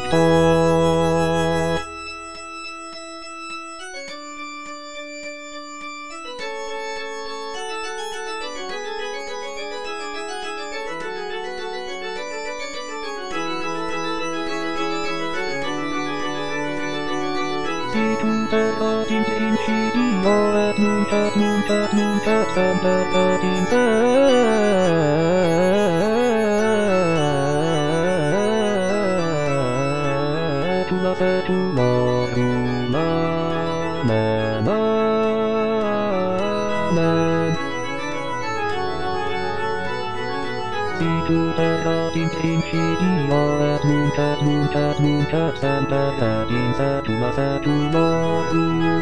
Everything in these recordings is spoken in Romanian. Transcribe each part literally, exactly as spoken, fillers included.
Victor. Si tu terra din principio et nunc et nunc et nunc et semper et in saecula saeculorum. Amen. Amen. Si tu terra in principio et nunc et nunc et nunc et semper et in saecula saeculorum.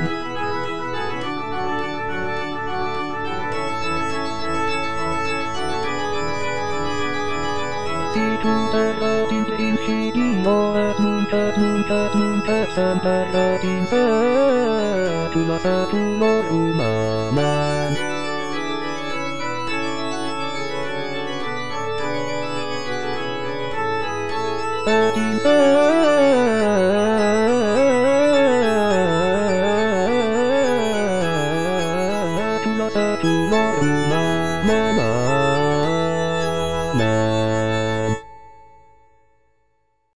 Si tu terra in principio et nunc et nunc et nunc et semper et in saecula saeculorum. Amen. Et in